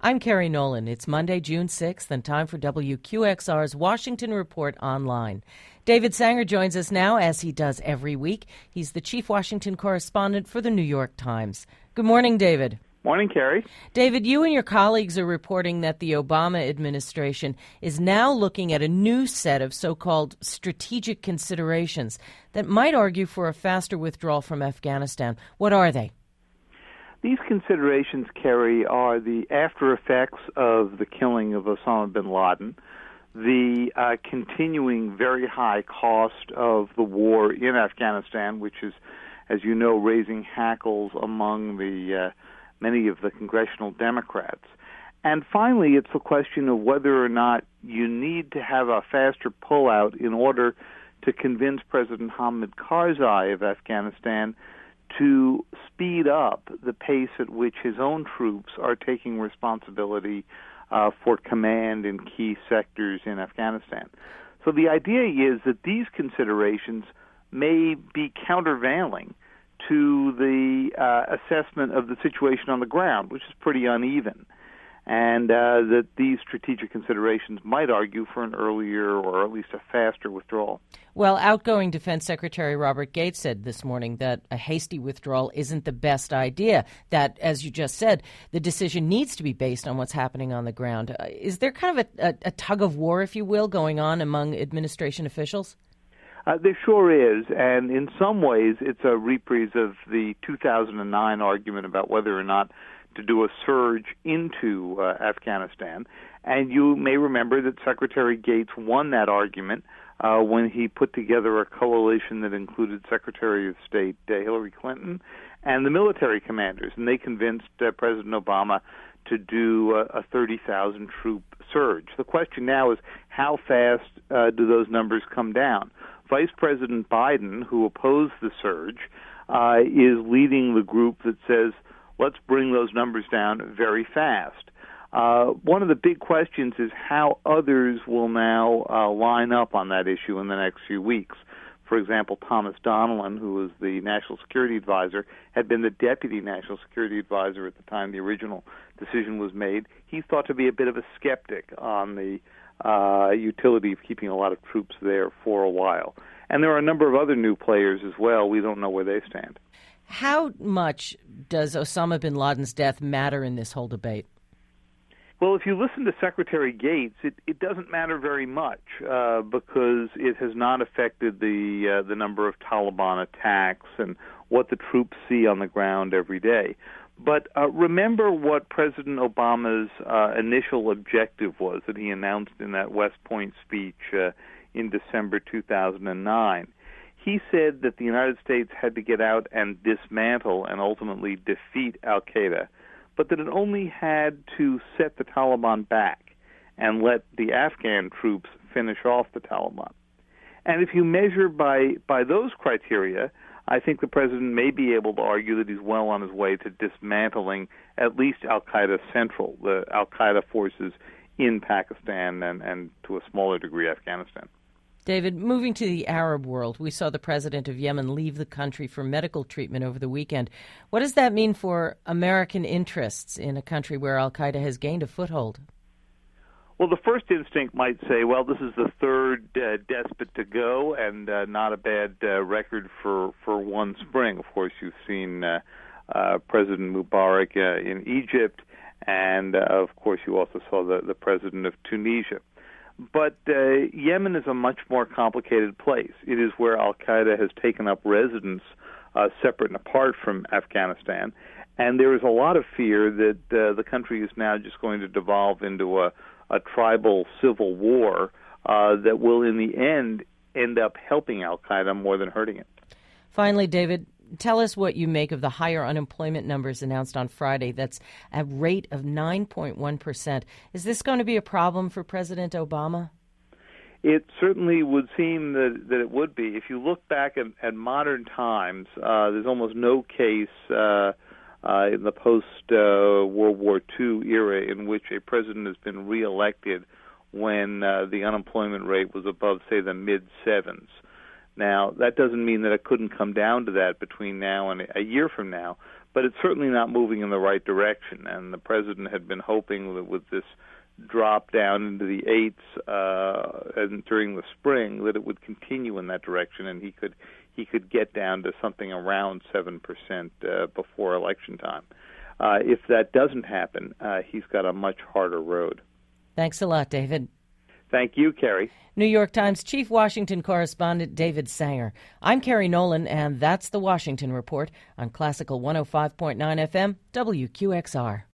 I'm Carrie Nolan. It's Monday, June 6th, and time for WQXR's Washington Report Online. David Sanger joins us now, as he does every week. He's the chief Washington correspondent for the New York Times. Good morning, David. Morning, Carrie. David, you and your colleagues are reporting that the Obama administration is now looking at a new set of so-called strategic considerations that might argue for a faster withdrawal from Afghanistan. What are they? These considerations, Carrie, are the after effects of the killing of Osama bin Laden, the continuing very high cost of the war in Afghanistan, which is, as you know, raising hackles among the many of the congressional Democrats. And finally, it's the question of whether or not you need to have a faster pullout in order to convince President Hamid Karzai of Afghanistan to speed up the pace at which his own troops are taking responsibility for command in key sectors in Afghanistan. So the idea is that these considerations may be countervailing to the assessment of the situation on the ground, which is pretty uneven, and that these strategic considerations might argue for an earlier or at least a faster withdrawal. Well, outgoing Defense Secretary Robert Gates said this morning that a hasty withdrawal isn't the best idea, that, as you just said, the decision needs to be based on what's happening on the ground. Is there kind of a tug of war, if you will, going on among administration officials? There sure is, and in some ways it's a reprise of the 2009 argument about whether or not to do a surge into Afghanistan. And you may remember that Secretary Gates won that argument when he put together a coalition that included Secretary of State Hillary Clinton and the military commanders, and they convinced President Obama to do a 30,000 troop surge. The question now is, how fast do those numbers come down? Vice President Biden, who opposed the surge, is leading the group that says, let's bring those numbers down very fast. One of the big questions is how others will now line up on that issue in the next few weeks. For example, Thomas Donilon, who was the National Security Advisor, had been the Deputy National Security Advisor at the time the original decision was made. He's thought to be a bit of a skeptic on the utility of keeping a lot of troops there for a while. And there are a number of other new players as well. We don't know where they stand. How much does Osama bin Laden's death matter in this whole debate? Well, if you listen to Secretary Gates, it doesn't matter very much because it has not affected the number of Taliban attacks and what the troops see on the ground every day. But remember what President Obama's initial objective was that he announced in that West Point speech in December 2009. He said that the United States had to get out and dismantle and ultimately defeat al-Qaeda, but that it only had to set the Taliban back and let the Afghan troops finish off the Taliban. And if you measure by those criteria, I think the president may be able to argue that he's well on his way to dismantling at least al-Qaeda Central, the al-Qaeda forces in Pakistan and to a smaller degree Afghanistan. David, moving to the Arab world, we saw the president of Yemen leave the country for medical treatment over the weekend. What does that mean for American interests in a country where al-Qaeda has gained a foothold? Well, the first instinct might say, well, this is the third despot to go, and not a bad record for one spring. Of course, you've seen President Mubarak in Egypt, and of course, you also saw the president of Tunisia. But Yemen is a much more complicated place. It is where al-Qaeda has taken up residence separate and apart from Afghanistan, and there is a lot of fear that the country is now just going to devolve into a tribal civil war that will, in the end up helping al-Qaeda more than hurting it. Finally, David, tell us what you make of the higher unemployment numbers announced on Friday. That's a rate of 9.1%. Is this going to be a problem for President Obama? It certainly would seem that it would be. If you look back at modern times, there's almost no case in the post-World War II era in which a president has been reelected when the unemployment rate was above, say, the mid-sevens. Now, that doesn't mean that it couldn't come down to that between now and a year from now, but it's certainly not moving in the right direction. And the president had been hoping that with this drop down into the eights and during the spring that it would continue in that direction, and he could get down to something around 7% before election time. If that doesn't happen, he's got a much harder road. Thanks a lot, David. Thank you, Carrie. New York Times Chief Washington Correspondent David Sanger. I'm Carrie Nolan, and that's the Washington Report on Classical 105.9 FM, WQXR.